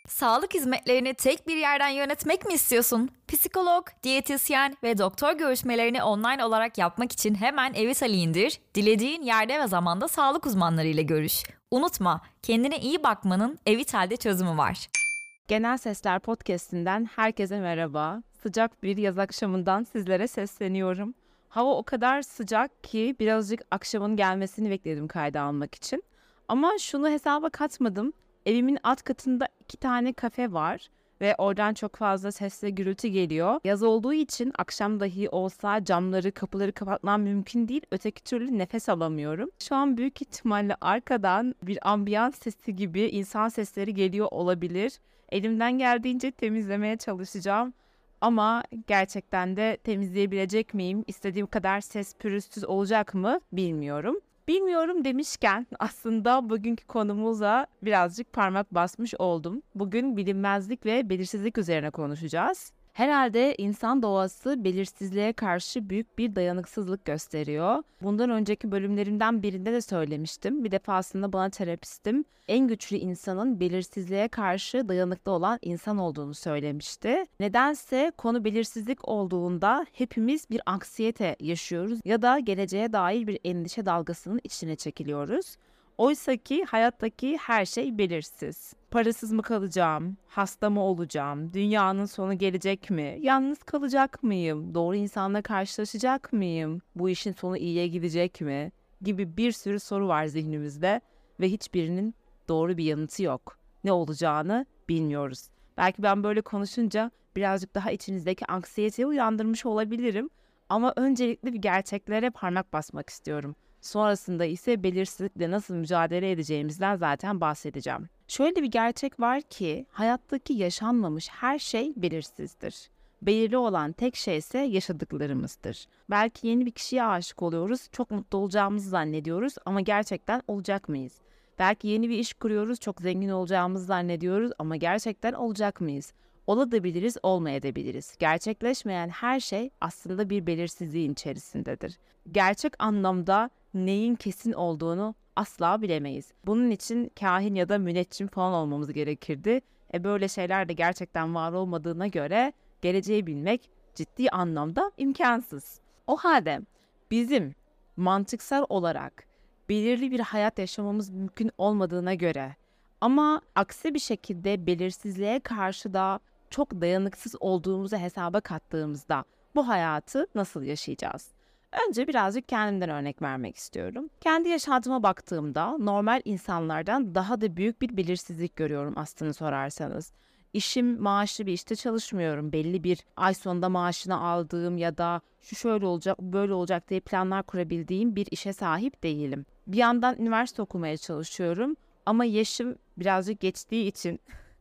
Sağlık hizmetlerini tek bir yerden yönetmek mi istiyorsun? Psikolog, diyetisyen ve doktor görüşmelerini online olarak yapmak için hemen Evitali indir, dilediğin yerde ve zamanda sağlık uzmanlarıyla görüş. Unutma, kendine iyi bakmanın Evital'de çözümü var. Genel Sesler Podcast'inden herkese merhaba. Sıcak bir yaz akşamından sizlere sesleniyorum. Hava o kadar sıcak ki birazcık akşamın gelmesini bekledim kayda almak için. Ama şunu hesaba katmadım. Evimin alt katında 2 tane kafe var ve oradan çok fazla ses ve gürültü geliyor. Yaz olduğu için akşam dahi olsa camları, kapıları kapatmam mümkün değil. Öteki türlü nefes alamıyorum. Şu an büyük ihtimalle arkadan bir ambiyans sesi gibi insan sesleri geliyor olabilir. Elimden geldiğince temizlemeye çalışacağım. Ama gerçekten de temizleyebilecek miyim? İstediğim kadar ses pürüzsüz olacak mı bilmiyorum. Bilmiyorum demişken aslında bugünkü konumuza birazcık parmak basmış oldum. Bugün bilinmezlik ve belirsizlik üzerine konuşacağız. Herhalde insan doğası belirsizliğe karşı büyük bir dayanıksızlık gösteriyor. Bundan önceki bölümlerimden birinde de söylemiştim. Bir defasında bana terapistim en güçlü insanın belirsizliğe karşı dayanıklı olan insan olduğunu söylemişti. Nedense konu belirsizlik olduğunda hepimiz bir anksiyete yaşıyoruz ya da geleceğe dair bir endişe dalgasının içine çekiliyoruz. Oysa ki hayattaki her şey belirsiz. Parasız mı kalacağım? Hasta mı olacağım? Dünyanın sonu gelecek mi? Yalnız kalacak mıyım? Doğru insanla karşılaşacak mıyım? Bu işin sonu iyiye gidecek mi? Gibi bir sürü soru var zihnimizde ve hiçbirinin doğru bir yanıtı yok. Ne olacağını bilmiyoruz. Belki ben böyle konuşunca birazcık daha içinizdeki anksiyeteyi uyandırmış olabilirim. Ama öncelikle bir gerçeklere parmak basmak istiyorum. Sonrasında ise belirsizlikle nasıl mücadele edeceğimizden zaten bahsedeceğim. Şöyle bir gerçek var ki hayattaki yaşanmamış her şey belirsizdir. Belirli olan tek şey ise yaşadıklarımızdır. Belki yeni bir kişiye aşık oluyoruz, çok mutlu olacağımızı zannediyoruz ama gerçekten olacak mıyız? Belki yeni bir iş kuruyoruz, çok zengin olacağımızı zannediyoruz ama gerçekten olacak mıyız? Olabiliriz, olmayabiliriz. Gerçekleşmeyen her şey aslında bir belirsizliğin içerisindedir. Gerçek anlamda neyin kesin olduğunu asla bilemeyiz. Bunun için kahin ya da müneccim falan olmamız gerekirdi. Böyle şeyler de gerçekten var olmadığına göre geleceği bilmek ciddi anlamda imkansız. O halde bizim mantıksal olarak belirli bir hayat yaşamamız mümkün olmadığına göre ama aksi bir şekilde belirsizliğe karşı da çok dayanıksız olduğumuzu hesaba kattığımızda bu hayatı nasıl yaşayacağız? Önce birazcık kendimden örnek vermek istiyorum. Kendi yaşantıma baktığımda normal insanlardan daha da büyük bir belirsizlik görüyorum aslını sorarsanız. İşim maaşlı bir işte çalışmıyorum. Belli bir ay sonunda maaşını aldığım ya da şu şöyle olacak, böyle olacak diye planlar kurabildiğim bir işe sahip değilim. Bir yandan üniversite okumaya çalışıyorum ama yaşım birazcık geçtiği için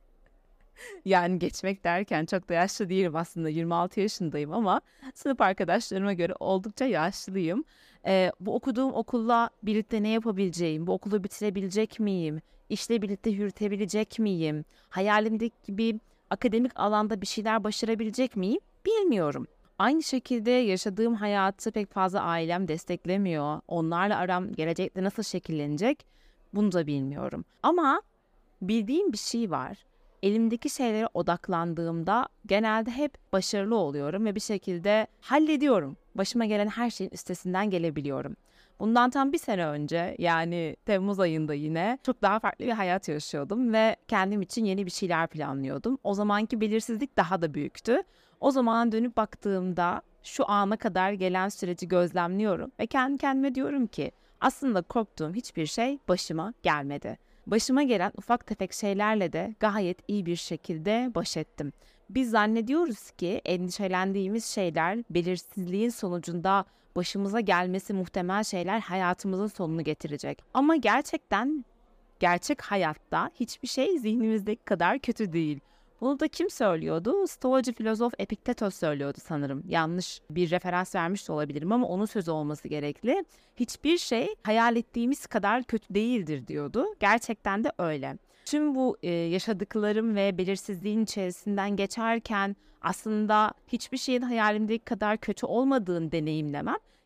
yani geçmek derken çok da yaşlı değilim aslında 26 yaşındayım ama sınıf arkadaşlarıma göre oldukça yaşlıyım. Bu okuduğum okulla birlikte ne yapabileceğim, bu okulu bitirebilecek miyim, işle birlikte yürütebilecek miyim, hayalimdeki gibi akademik alanda bir şeyler başarabilecek miyim bilmiyorum. Aynı şekilde yaşadığım hayatı pek fazla ailem desteklemiyor. Onlarla aram gelecekte nasıl şekillenecek bunu da bilmiyorum. Ama bildiğim bir şey var. Elimdeki şeylere odaklandığımda genelde hep başarılı oluyorum ve bir şekilde hallediyorum. Başıma gelen her şeyin üstesinden gelebiliyorum. Bundan tam bir sene önce yani Temmuz ayında yine çok daha farklı bir hayat yaşıyordum ve kendim için yeni bir şeyler planlıyordum. O zamanki belirsizlik daha da büyüktü. O zaman dönüp baktığımda şu ana kadar gelen süreci gözlemliyorum ve kendi kendime diyorum ki aslında korktuğum hiçbir şey başıma gelmedi. Başıma gelen ufak tefek şeylerle de gayet iyi bir şekilde baş ettim. Biz zannediyoruz ki endişelendiğimiz şeyler belirsizliğin sonucunda başımıza gelmesi muhtemel şeyler hayatımızın sonunu getirecek. Ama gerçek hayatta hiçbir şey zihnimizdeki kadar kötü değil. Bunu da kim söylüyordu? Stoacı filozof Epiktetos söylüyordu sanırım. Yanlış bir referans vermiş de olabilirim ama onun sözü olması gerekli. Hiçbir şey hayal ettiğimiz kadar kötü değildir diyordu. Gerçekten de öyle. Tüm bu yaşadıklarım ve belirsizliğin içerisinden geçerken aslında hiçbir şeyin hayalimdeki kadar kötü olmadığını deneyimlemem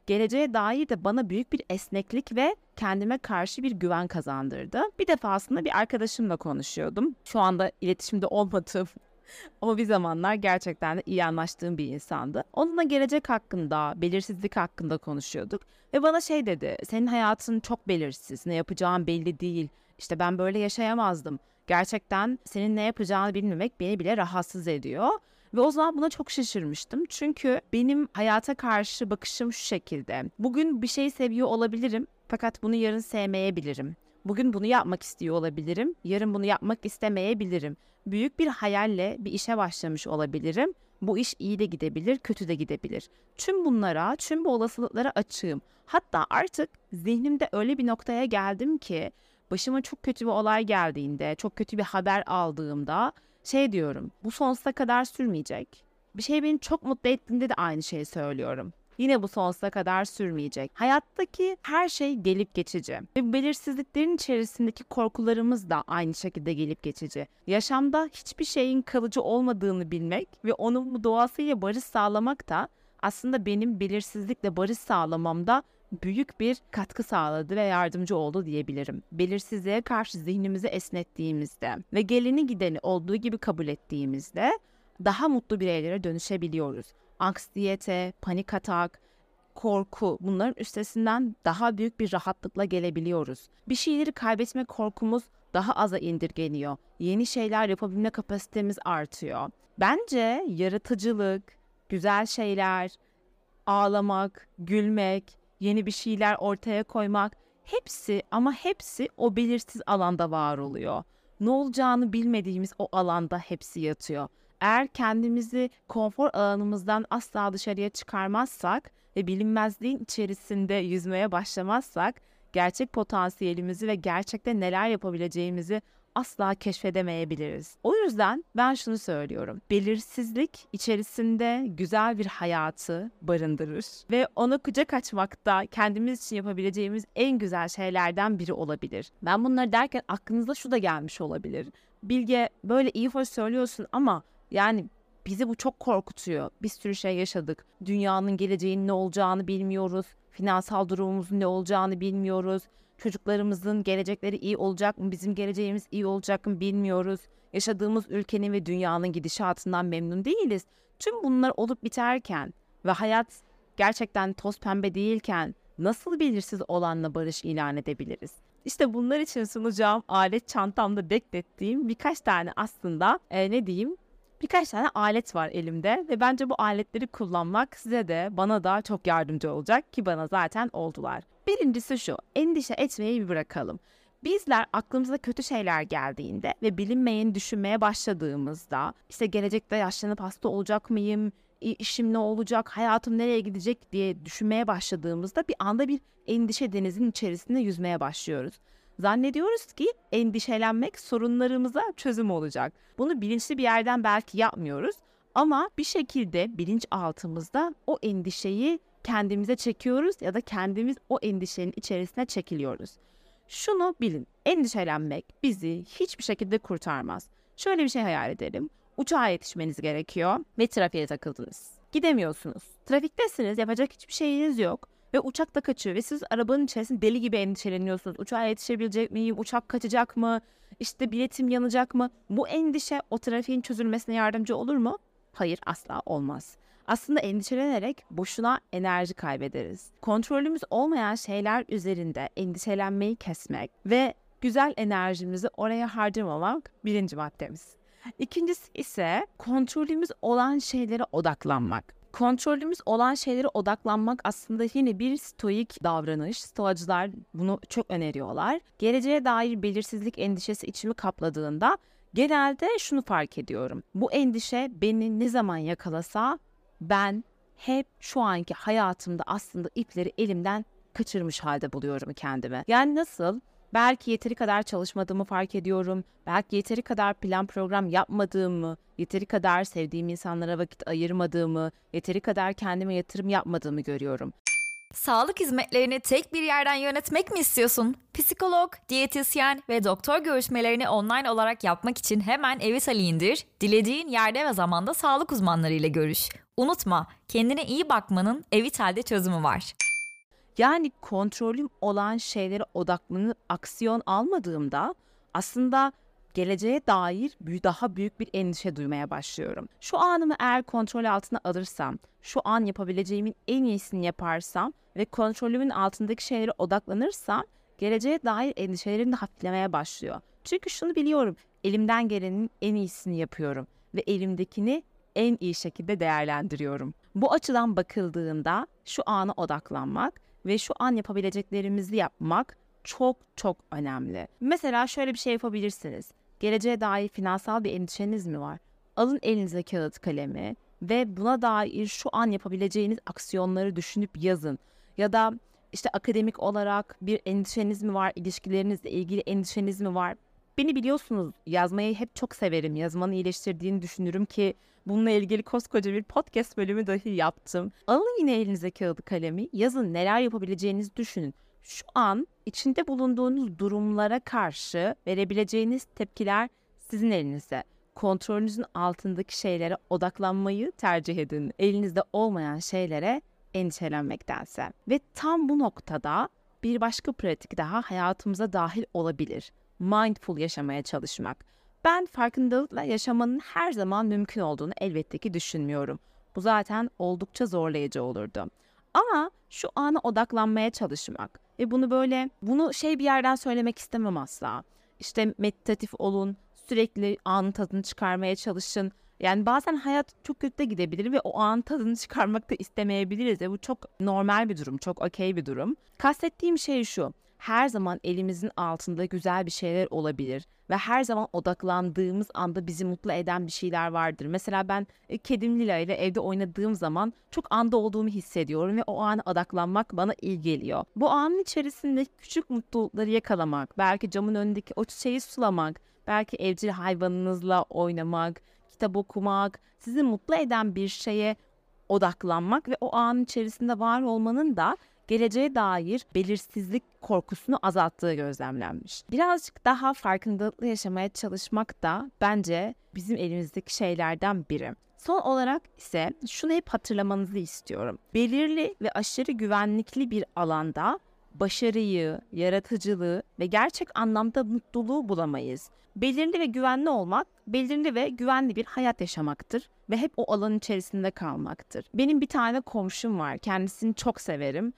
geleceğe dair de bana büyük bir esneklik ve kendime karşı bir güven kazandırdı. Bir defasında bir arkadaşımla konuşuyordum. Şu anda iletişimde olmadığım ama bir zamanlar gerçekten de iyi anlaştığım bir insandı. Onunla gelecek hakkında, belirsizlik hakkında konuşuyorduk. Ve bana şey dedi, senin hayatın çok belirsiz, ne yapacağın belli değil. İşte ben böyle yaşayamazdım. Gerçekten senin ne yapacağını bilmemek beni bile rahatsız ediyor. Ve o zaman buna çok şaşırmıştım. Çünkü benim hayata karşı bakışım şu şekilde. Bugün bir şey seviyor olabilirim fakat bunu yarın sevmeyebilirim. Bugün bunu yapmak istiyor olabilirim, yarın bunu yapmak istemeyebilirim. Büyük bir hayalle bir işe başlamış olabilirim. Bu iş iyi de gidebilir, kötü de gidebilir. Tüm bunlara, tüm bu olasılıklara açığım. Hatta artık zihnimde öyle bir noktaya geldim ki başıma çok kötü bir olay geldiğinde, çok kötü bir haber aldığımda şey diyorum, bu sonsuza kadar sürmeyecek. Bir şey beni çok mutlu ettiğinde de aynı şeyi söylüyorum. Yine bu sonsuza kadar sürmeyecek. Hayattaki her şey gelip geçici. Ve bu belirsizliklerin içerisindeki korkularımız da aynı şekilde gelip geçici. Yaşamda hiçbir şeyin kalıcı olmadığını bilmek ve onun bu doğasıyla barış sağlamak da aslında benim belirsizlikle barış sağlamamda büyük bir katkı sağladı ve yardımcı oldu diyebilirim. Belirsizliğe karşı zihnimizi esnettiğimizde ve geleni gideni olduğu gibi kabul ettiğimizde daha mutlu bireylere dönüşebiliyoruz. Anksiyete, panik atak, korku, bunların üstesinden daha büyük bir rahatlıkla gelebiliyoruz. Bir şeyleri kaybetme korkumuz daha aza indirgeniyor. Yeni şeyler yapabilme kapasitemiz artıyor. Bence yaratıcılık, güzel şeyler, ağlamak, gülmek, yeni bir şeyler ortaya koymak, hepsi ama hepsi o belirsiz alanda var oluyor. Ne olacağını bilmediğimiz o alanda hepsi yatıyor. Eğer kendimizi konfor alanımızdan asla dışarıya çıkarmazsak ve bilinmezliğin içerisinde yüzmeye başlamazsak, gerçek potansiyelimizi ve gerçekten neler yapabileceğimizi asla keşfedemeyebiliriz. O yüzden ben şunu söylüyorum. Belirsizlik içerisinde güzel bir hayatı barındırır ve ona kucak açmakta kendimiz için yapabileceğimiz en güzel şeylerden biri olabilir. Ben bunları derken aklınıza şu da gelmiş olabilir. Bilge, böyle iyi hoş söylüyorsun ama yani bizi bu çok korkutuyor. Bir sürü şey yaşadık. Dünyanın geleceğinin ne olacağını bilmiyoruz. Finansal durumumuzun ne olacağını bilmiyoruz. Çocuklarımızın gelecekleri iyi olacak mı? Bizim geleceğimiz iyi olacak mı bilmiyoruz. Yaşadığımız ülkenin ve dünyanın gidişatından memnun değiliz. Tüm bunlar olup biterken ve hayat gerçekten toz pembe değilken nasıl belirsiz olanla barış ilan edebiliriz? İşte bunlar için sunacağım alet çantamda beklettiğim birkaç tane aslında birkaç tane alet var elimde ve bence bu aletleri kullanmak size de bana da çok yardımcı olacak ki bana zaten oldular. Birincisi şu, endişe etmeyi bir bırakalım. Bizler aklımıza kötü şeyler geldiğinde ve bilinmeyeni düşünmeye başladığımızda işte gelecekte yaşlanıp hasta olacak mıyım, işim ne olacak, hayatım nereye gidecek diye düşünmeye başladığımızda bir anda bir endişe denizinin içerisinde yüzmeye başlıyoruz. Zannediyoruz ki endişelenmek sorunlarımıza çözüm olacak. Bunu bilinçli bir yerden belki yapmıyoruz ama bir şekilde bilinçaltımızda o endişeyi kendimize çekiyoruz ya da kendimiz o endişenin içerisine çekiliyoruz. Şunu bilin, endişelenmek bizi hiçbir şekilde kurtarmaz. Şöyle bir şey hayal edelim. Uçağa yetişmeniz gerekiyor ve trafiğe takıldınız. Gidemiyorsunuz. Trafiktesiniz, yapacak hiçbir şeyiniz yok. Ve uçak da kaçıyor ve siz arabanın içerisinde deli gibi endişeleniyorsunuz. Uçağa yetişebilecek miyim? Uçak kaçacak mı? İşte biletim yanacak mı? Bu endişe o trafiğin çözülmesine yardımcı olur mu? Hayır, asla olmaz. Aslında endişelenerek boşuna enerji kaybederiz. Kontrolümüz olmayan şeyler üzerinde endişelenmeyi kesmek ve güzel enerjimizi oraya harcamamak birinci maddemiz. İkincisi ise kontrolümüz olan şeylere odaklanmak. Kontrolümüz olan şeylere odaklanmak aslında yine bir stoik davranış. Stoacılar bunu çok öneriyorlar. Geleceğe dair belirsizlik endişesi içimi kapladığında genelde şunu fark ediyorum. Bu endişe beni ne zaman yakalasa ben hep şu anki hayatımda aslında ipleri elimden kaçırmış halde buluyorum kendimi. Yani nasıl? Belki yeteri kadar çalışmadığımı fark ediyorum. Belki yeteri kadar plan program yapmadığımı, yeteri kadar sevdiğim insanlara vakit ayırmadığımı, yeteri kadar kendime yatırım yapmadığımı görüyorum. Sağlık hizmetlerini tek bir yerden yönetmek mi istiyorsun? Psikolog, diyetisyen ve doktor görüşmelerini online olarak yapmak için hemen Evitali indir, dilediğin yerde ve zamanda sağlık uzmanlarıyla görüş. Unutma, kendine iyi bakmanın Evital'de çözümü var. Yani kontrolüm olan şeylere odaklanıp aksiyon almadığımda aslında geleceğe dair daha büyük bir endişe duymaya başlıyorum. Şu anımı eğer kontrol altına alırsam, şu an yapabileceğimin en iyisini yaparsam ve kontrolümün altındaki şeylere odaklanırsam geleceğe dair endişelerim de hafiflemeye başlıyor. Çünkü şunu biliyorum, elimden gelenin en iyisini yapıyorum ve elimdekini en iyi şekilde değerlendiriyorum. Bu açıdan bakıldığında şu ana odaklanmak ve şu an yapabileceklerimizi yapmak çok çok önemli. Mesela şöyle bir şey yapabilirsiniz. Geleceğe dair finansal bir endişeniz mi var? Alın elinize kağıt kalemi ve buna dair şu an yapabileceğiniz aksiyonları düşünüp yazın. Ya da işte akademik olarak bir endişeniz mi var? İlişkilerinizle ilgili endişeniz mi var? Beni biliyorsunuz, yazmayı hep çok severim. Yazmanın iyileştirdiğini düşünürüm ki bununla ilgili koskoca bir podcast bölümü dahi yaptım. Alın yine elinize kağıdı kalemi, yazın, neler yapabileceğinizi düşünün. Şu an içinde bulunduğunuz durumlara karşı verebileceğiniz tepkiler sizin elinizde. Kontrolünüzün altındaki şeylere odaklanmayı tercih edin. Elinizde olmayan şeylere endişelenmektense. Ve tam bu noktada bir başka pratik daha hayatımıza dahil olabilir. Mindful yaşamaya çalışmak. Ben farkındalıkla yaşamanın her zaman mümkün olduğunu elbette ki düşünmüyorum. Bu zaten oldukça zorlayıcı olurdu. Ama şu ana odaklanmaya çalışmak ve bunu bir yerden söylemek istemem asla. İşte meditatif olun, sürekli anın tadını çıkarmaya çalışın. Yani bazen hayat çok kötü de gidebilir ve o anın tadını çıkarmak da istemeyebiliriz. Bu çok normal bir durum, çok okey bir durum. Kastettiğim şey şu: her zaman elimizin altında güzel bir şeyler olabilir ve her zaman odaklandığımız anda bizi mutlu eden bir şeyler vardır. Mesela ben kedim Lila ile evde oynadığım zaman çok anda olduğumu hissediyorum ve o ana odaklanmak bana iyi geliyor. Bu anın içerisinde küçük mutlulukları yakalamak, belki camın önündeki o çiçeği sulamak, belki evcil hayvanınızla oynamak, kitap okumak, sizi mutlu eden bir şeye odaklanmak ve o anın içerisinde var olmanın da geleceğe dair belirsizlik korkusunu azalttığı gözlemlenmiş. Birazcık daha farkındalıklı yaşamaya çalışmak da bence bizim elimizdeki şeylerden biri. Son olarak ise şunu hep hatırlamanızı istiyorum. Belirli ve aşırı güvenlikli bir alanda başarıyı, yaratıcılığı ve gerçek anlamda mutluluğu bulamayız. Belirli ve güvenli olmak, belirli ve güvenli bir hayat yaşamaktır ve hep o alanın içerisinde kalmaktır. Benim bir tane komşum var, kendisini çok severim.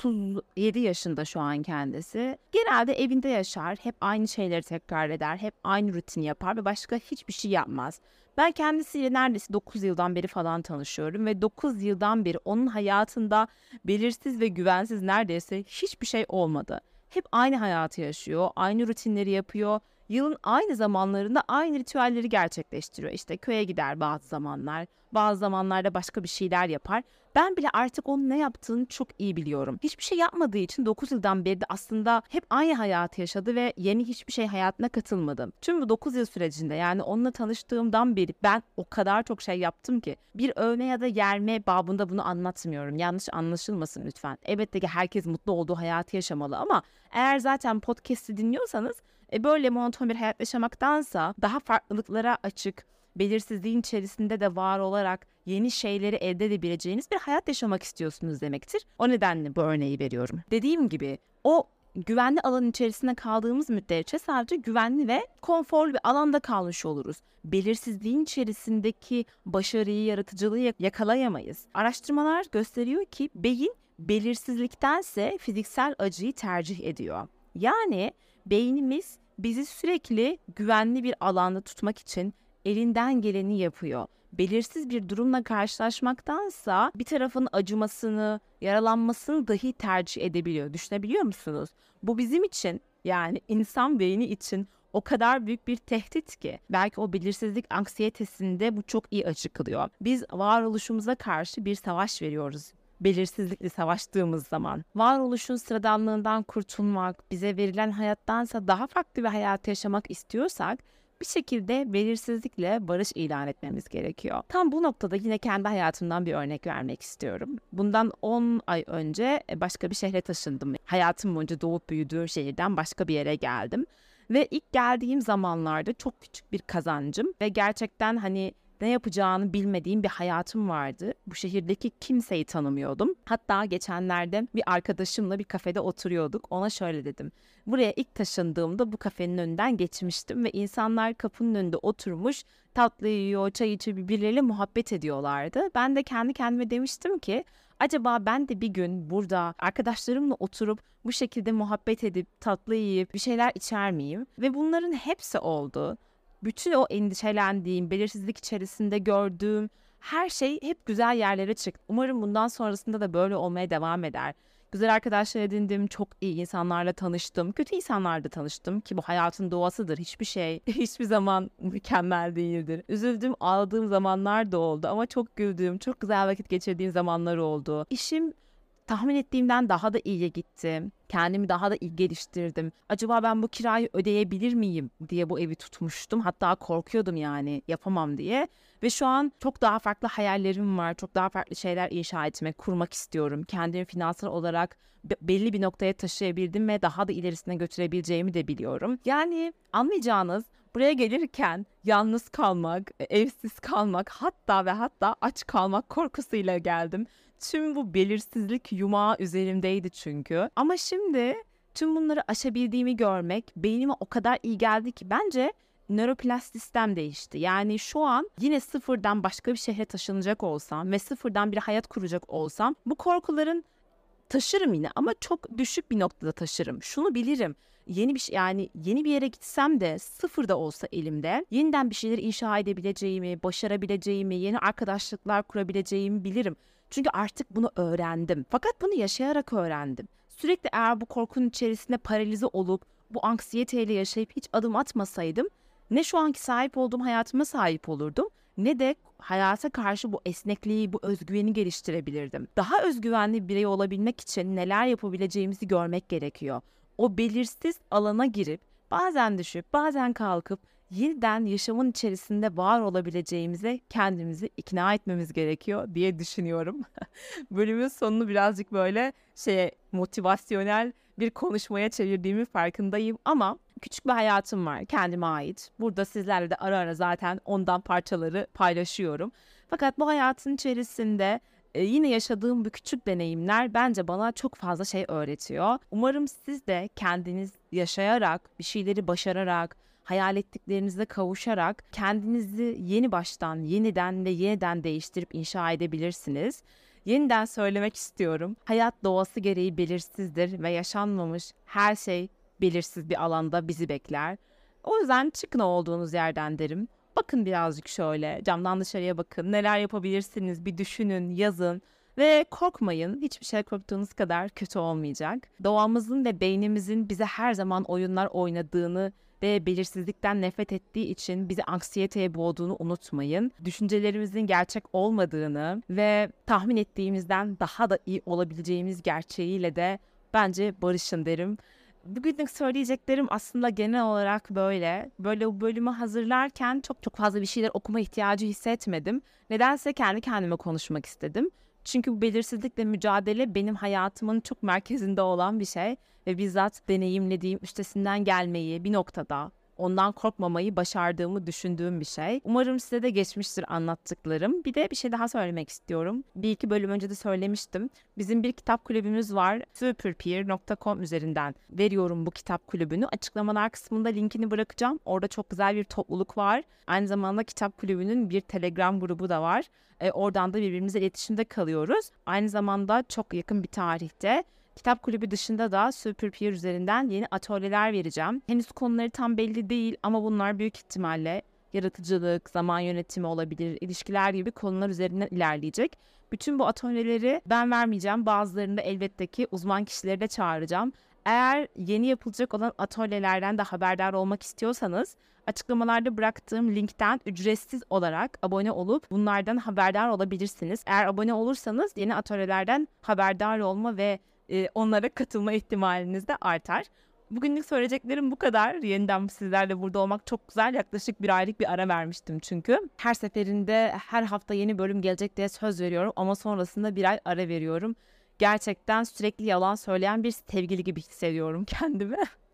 37 yaşında şu an kendisi. Genelde evinde yaşar, hep aynı şeyleri tekrar eder, hep aynı rutini yapar ve başka hiçbir şey yapmaz. Ben kendisiyle neredeyse 9 yıldan beri falan tanışıyorum ve 9 yıldan beri onun hayatında belirsiz ve güvensiz neredeyse hiçbir şey olmadı. Hep aynı hayatı yaşıyor, aynı rutinleri yapıyor. Yılın aynı zamanlarında aynı ritüelleri gerçekleştiriyor. İşte köye gider bazı zamanlar, bazı zamanlarda başka bir şeyler yapar. Ben bile artık onun ne yaptığını çok iyi biliyorum. Hiçbir şey yapmadığı için 9 yıldan beri de aslında hep aynı hayatı yaşadı ve yeni hiçbir şey hayatına katılmadı. Tüm bu 9 yıl sürecinde, yani onunla tanıştığımdan beri ben o kadar çok şey yaptım ki bir övme ya da yerme babında bunu anlatmıyorum. Yanlış anlaşılmasın lütfen. Elbette ki herkes mutlu olduğu hayatı yaşamalı ama eğer zaten podcast'i dinliyorsanız böyle monoton bir hayat yaşamaktansa daha farklılıklara açık, belirsizliğin içerisinde de var olarak yeni şeyleri elde edebileceğiniz bir hayat yaşamak istiyorsunuz demektir. O nedenle bu örneği veriyorum. Dediğim gibi o güvenli alanın içerisinde kaldığımız müddetçe sadece güvenli ve konforlu bir alanda kalmış oluruz. Belirsizliğin içerisindeki başarıyı, yaratıcılığı yakalayamayız. Araştırmalar gösteriyor ki beyin belirsizliktense fiziksel acıyı tercih ediyor. Yani beynimiz bizi sürekli güvenli bir alanda tutmak için elinden geleni yapıyor. Belirsiz bir durumla karşılaşmaktansa bir tarafın acımasını, yaralanmasını dahi tercih edebiliyor. Düşünebiliyor musunuz? Bu bizim için, yani insan beyni için o kadar büyük bir tehdit ki. Belki o belirsizlik anksiyetesinde bu çok iyi açıklıyor. Biz varoluşumuza karşı bir savaş veriyoruz. Belirsizlikle savaştığımız zaman. Varoluşun sıradanlığından kurtulmak, bize verilen hayattansa daha farklı bir hayat yaşamak istiyorsak bir şekilde belirsizlikle barış ilan etmemiz gerekiyor. Tam bu noktada yine kendi hayatımdan bir örnek vermek istiyorum. Bundan 10 ay önce başka bir şehre taşındım. Hayatım boyunca doğup büyüdüğüm şehirden başka bir yere geldim. Ve ilk geldiğim zamanlarda çok küçük bir kazancım ve gerçekten ne yapacağını bilmediğim bir hayatım vardı. Bu şehirdeki kimseyi tanımıyordum. Hatta geçenlerde bir arkadaşımla bir kafede oturuyorduk. Ona şöyle dedim. Buraya ilk taşındığımda bu kafenin önünden geçmiştim ve insanlar kapının önünde oturmuş, tatlı yiyor, çay içiyor, birbirleriyle muhabbet ediyorlardı. Ben de kendi kendime demiştim ki acaba ben de bir gün burada arkadaşlarımla oturup bu şekilde muhabbet edip tatlı yiyip bir şeyler içer miyim? Ve bunların hepsi oldu. Bütün o endişelendiğim, belirsizlik içerisinde gördüğüm her şey hep güzel yerlere çıktı. Umarım bundan sonrasında da böyle olmaya devam eder. Güzel arkadaşlar edindim, çok iyi insanlarla tanıştım, kötü insanlarla tanıştım ki bu hayatın doğasıdır. Hiçbir şey, hiçbir zaman mükemmel değildir. Üzüldüğüm, ağladığım zamanlar da oldu ama çok güldüğüm, çok güzel vakit geçirdiğim zamanlar oldu. İşim tahmin ettiğimden daha da iyiye gitti. Kendimi daha da iyi geliştirdim. Acaba ben bu kirayı ödeyebilir miyim diye bu evi tutmuştum. Hatta korkuyordum yani yapamam diye. Ve şu an çok daha farklı hayallerim var. Çok daha farklı şeyler inşa etmek, kurmak istiyorum. Kendimi finansal olarak belli bir noktaya taşıyabildim ve daha da ilerisine götürebileceğimi de biliyorum. Yani anlayacağınız buraya gelirken yalnız kalmak, evsiz kalmak, hatta ve hatta aç kalmak korkusuyla geldim. Tüm bu belirsizlik yumağı üzerimdeydi çünkü. Ama şimdi tüm bunları aşabildiğimi görmek beynime o kadar iyi geldi ki bence nöroplastistem değişti. Yani şu an yine sıfırdan başka bir şehre taşınacak olsam ve sıfırdan bir hayat kuracak olsam bu korkuların taşırım yine ama çok düşük bir noktada taşırım. Şunu bilirim. Yeni bir şey, yani yeni bir yere gitsem de sıfırda olsa elimde yeniden bir şeyler inşa edebileceğimi, başarabileceğimi, yeni arkadaşlıklar kurabileceğimi bilirim. Çünkü artık bunu öğrendim. Fakat bunu yaşayarak öğrendim. Sürekli eğer bu korkunun içerisinde paralize olup bu anksiyeteyle yaşayıp hiç adım atmasaydım ne şu anki sahip olduğum hayatıma sahip olurdum ne de hayata karşı bu esnekliği, bu özgüveni geliştirebilirdim. Daha özgüvenli bir birey olabilmek için neler yapabileceğimizi görmek gerekiyor. O belirsiz alana girip bazen düşüp bazen kalkıp yeniden yaşamın içerisinde var olabileceğimize kendimizi ikna etmemiz gerekiyor diye düşünüyorum. Bölümün sonunu birazcık böyle motivasyonel bir konuşmaya çevirdiğimi farkındayım ama küçük bir hayatım var kendime ait. Burada sizlerle de ara ara zaten ondan parçaları paylaşıyorum. Fakat bu hayatın içerisinde yine yaşadığım bu küçük deneyimler bence bana çok fazla şey öğretiyor. Umarım siz de kendiniz yaşayarak, bir şeyleri başararak, hayal ettiklerinize kavuşarak kendinizi yeni baştan, yeniden ve yeniden değiştirip inşa edebilirsiniz. Yeniden söylemek istiyorum. Hayat doğası gereği belirsizdir ve yaşanmamış her şey belirsiz bir alanda bizi bekler. O yüzden çıkın olduğunuz yerden derim. Bakın birazcık şöyle, camdan dışarıya bakın. Neler yapabilirsiniz bir düşünün, yazın. Ve korkmayın, hiçbir şey korktuğunuz kadar kötü olmayacak. Doğamızın ve beynimizin bize her zaman oyunlar oynadığını ve belirsizlikten nefret ettiği için bizi anksiyeteye boğduğunu unutmayın. Düşüncelerimizin gerçek olmadığını ve tahmin ettiğimizden daha da iyi olabileceğimiz gerçeğiyle de bence barışın derim. Bugünlük söyleyeceklerim aslında genel olarak böyle. Böyle bu bölümü hazırlarken çok fazla bir şeyler okuma ihtiyacı hissetmedim. Nedense kendi kendime konuşmak istedim. Çünkü bu belirsizlikle mücadele benim hayatımın çok merkezinde olan bir şey. Ve bizzat deneyimlediğim, üstesinden gelmeyi bir noktada ondan korkmamayı başardığımı düşündüğüm bir şey. Umarım size de geçmiştir anlattıklarım. Bir de bir şey daha söylemek istiyorum. Bir iki bölüm önce de söylemiştim. Bizim bir kitap kulübümüz var. Superpeer.com üzerinden veriyorum bu kitap kulübünü. Açıklamalar kısmında linkini bırakacağım. Orada çok güzel bir topluluk var. Aynı zamanda kitap kulübünün bir Telegram grubu da var. Oradan da birbirimizle iletişimde kalıyoruz. Aynı zamanda çok yakın bir tarihte kitap kulübü dışında da Superpeer üzerinden yeni atölyeler vereceğim. Henüz konuları tam belli değil ama bunlar büyük ihtimalle yaratıcılık, zaman yönetimi olabilir, ilişkiler gibi konular üzerinden ilerleyecek. Bütün bu atölyeleri ben vermeyeceğim. Bazılarını da elbette ki uzman kişileri de çağıracağım. Eğer yeni yapılacak olan atölyelerden de haberdar olmak istiyorsanız açıklamalarda bıraktığım linkten ücretsiz olarak abone olup bunlardan haberdar olabilirsiniz. Eğer abone olursanız yeni atölyelerden haberdar olma ve onlara katılma ihtimaliniz de artar. Bugünlük söyleyeceklerim bu kadar. Yeniden sizlerle burada olmak çok güzel. Yaklaşık bir aylık bir ara vermiştim çünkü. Her seferinde her hafta yeni bölüm gelecek diye söz veriyorum ama sonrasında bir ay ara veriyorum. Gerçekten sürekli yalan söyleyen bir sevgili gibi hissediyorum kendimi.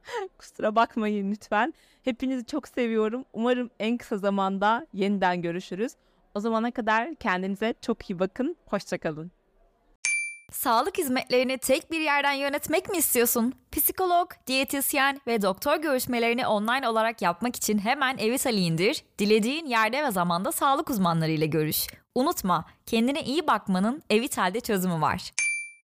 Kusura bakmayın lütfen. Hepinizi çok seviyorum. Umarım en kısa zamanda yeniden görüşürüz. O zamana kadar kendinize çok iyi bakın. Hoşça kalın. Sağlık hizmetlerini tek bir yerden yönetmek mi istiyorsun? Psikolog, diyetisyen ve doktor görüşmelerini online olarak yapmak için hemen Evital'i indir, dilediğin yerde ve zamanda sağlık uzmanlarıyla görüş. Unutma, kendine iyi bakmanın Evital'de çözümü var.